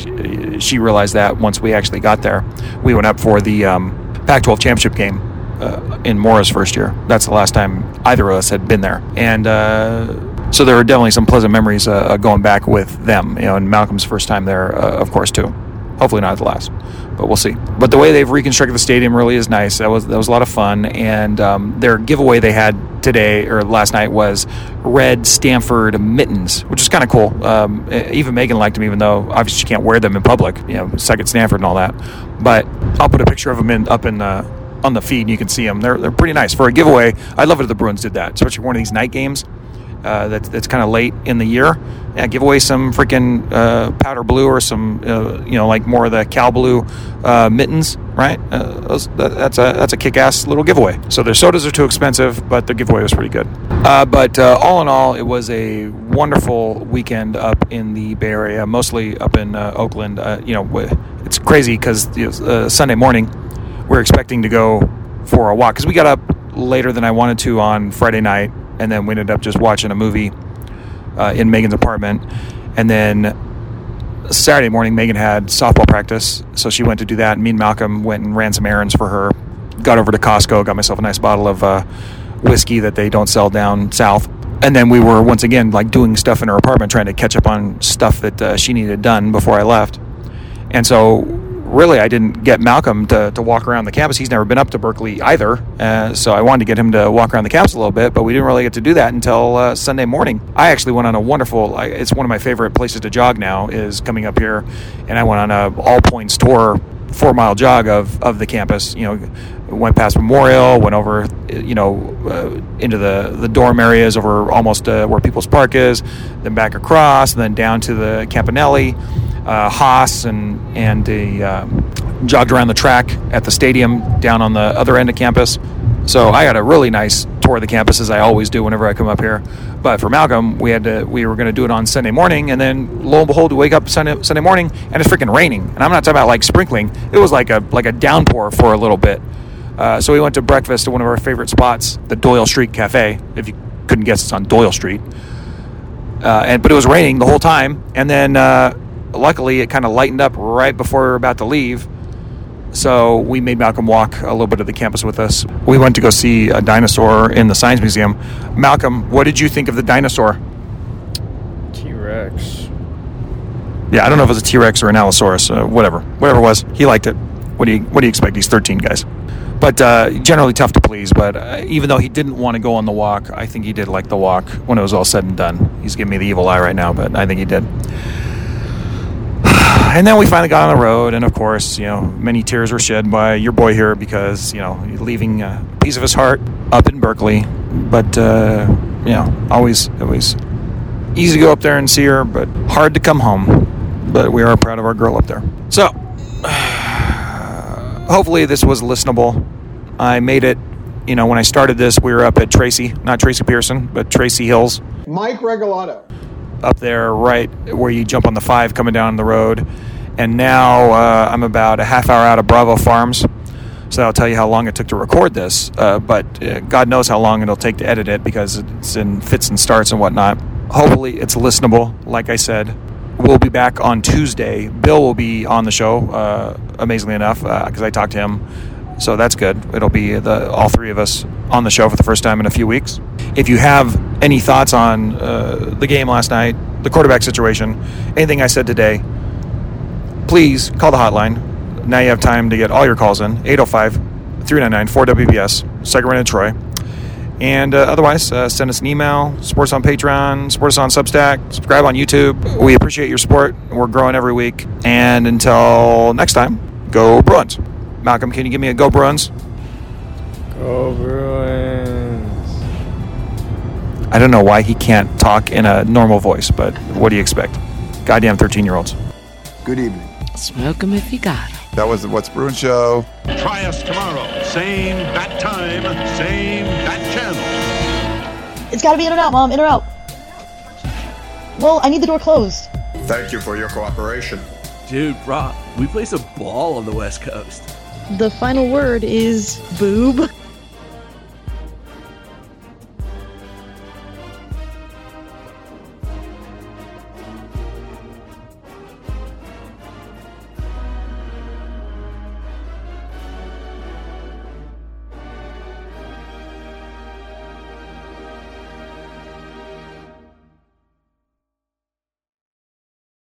She realized that once we actually got there. We went up for the um, Pac twelve championship game uh, in Mora's first year. That's the last time either of us had been there. And uh, so there were definitely some pleasant memories uh, going back with them, you know, and Malcolm's first time there, uh, of course, too. Hopefully not the last, but we'll see. But the way they've reconstructed the stadium really is nice. That was that was a lot of fun. And um, their giveaway they had today or last night was red Stanford mittens, which is kind of cool. Um, even Megan liked them, even though obviously she can't wear them in public. You know, second Stanford and all that. But I'll put a picture of them in up in uh, on the feed, and you can see them. They're they're pretty nice for a giveaway. I love it if the Bruins did that, especially for one of these night games. Uh, that's that's kind of late in the year. Yeah, give away some freaking uh, powder blue or some, uh, you know, like more of the Cal Blue uh, mittens, right? Uh, those, that, that's a that's a kick-ass little giveaway. So their sodas are too expensive, but the giveaway was pretty good. Uh, but uh, all in all, it was a wonderful weekend up in the Bay Area, mostly up in uh, Oakland. Uh, you know, it's crazy because you know, uh, Sunday morning we we're expecting to go for a walk because we got up later than I wanted to on Friday night. And then we ended up just watching a movie uh, in Megan's apartment. And then Saturday morning, Megan had softball practice, so she went to do that. And me and Malcolm went and ran some errands for her. Got over to Costco, got myself a nice bottle of uh, whiskey that they don't sell down south. And then we were, once again, like doing stuff in her apartment, trying to catch up on stuff that uh, she needed done before I left. And so really, I didn't get Malcolm to, to walk around the campus. He's never been up to Berkeley either, uh, so I wanted to get him to walk around the campus a little bit, but we didn't really get to do that until uh, Sunday morning. I actually went on a wonderful, I, it's one of my favorite places to jog now, is coming up here, and I went on a all-points tour, four-mile jog of, of the campus. You know, went past Memorial, went over, you know, uh, into the, the dorm areas, over almost uh, where People's Park is, then back across, and then down to the Campanelli, Uh, Haas, and and a, uh, jogged around the track at the stadium down on the other end of campus. So I got a really nice tour of the campus, as I always do whenever I come up here. But for Malcolm, we had to we were going to do it on Sunday morning, and then lo and behold, we wake up Sunday Sunday morning and it's freaking raining. And I'm not talking about like sprinkling. It was like a like a downpour for a little bit. Uh, so we went to breakfast at one of our favorite spots, the Doyle Street Cafe. If you couldn't guess, it's on Doyle Street. Uh, and but it was raining the whole time, and then. Uh, Luckily, it kind of lightened up right before we were about to leave, so we made Malcolm walk a little bit of the campus with us. We went to go see a dinosaur in the Science Museum. Malcolm, what did you think of the dinosaur?
T-Rex.
Yeah, I don't know if it was a T-Rex or an Allosaurus, uh, whatever. Whatever it was, he liked it. What do you What do you expect? He's thirteen, guys. But uh, generally tough to please. But uh, even though he didn't want to go on the walk, I think he did like the walk when it was all said and done. He's giving me the evil eye right now, but I think he did. And then we finally got on the road, and of course, you know, many tears were shed by your boy here because, you know, leaving a piece of his heart up in Berkeley. But, uh, you know, always, always easy to go up there and see her, but hard to come home. But we are proud of our girl up there. So, hopefully this was listenable. I made it, you know, when I started this, we were up at Tracy, not Tracy Pearson, but Tracy Hills.
Mike Regalado.
Up there right where you jump on the five coming down the road. And now uh, I'm about a half hour out of Bravo Farms. So that'll tell you how long it took to record this. Uh, but uh, God knows how long it'll take to edit it because it's in fits and starts and whatnot. Hopefully it's listenable. Like I said, we'll be back on Tuesday. Bill will be on the show, uh, amazingly enough, because uh, I talked to him. So that's good. It'll be the all three of us on the show for the first time in a few weeks. If you have any thoughts on uh, the game last night, the quarterback situation, anything I said today, please call the hotline. Now you have time to get all your calls in. eight oh five, three nine nine, four W B S, Second Run in Troy. And uh, otherwise, uh, send us an email, support us on Patreon, support us on Substack, subscribe on YouTube. We appreciate your support. We're growing every week. And until next time, go Bruins. Malcolm, can you give me a go Bruins?
Go Bruins.
I don't know why he can't talk in a normal voice, but what do you expect? Goddamn thirteen-year-olds.
Good evening.
Smoke 'em if you got 'em.
That was the What's Brewing Show.
Try us tomorrow. Same bat time, same bat channel.
It's gotta be in or out, Mom. In or out. Well, I need the door closed.
Thank you for your cooperation.
Dude, bro, we play some ball on the West Coast.
The final word is boob.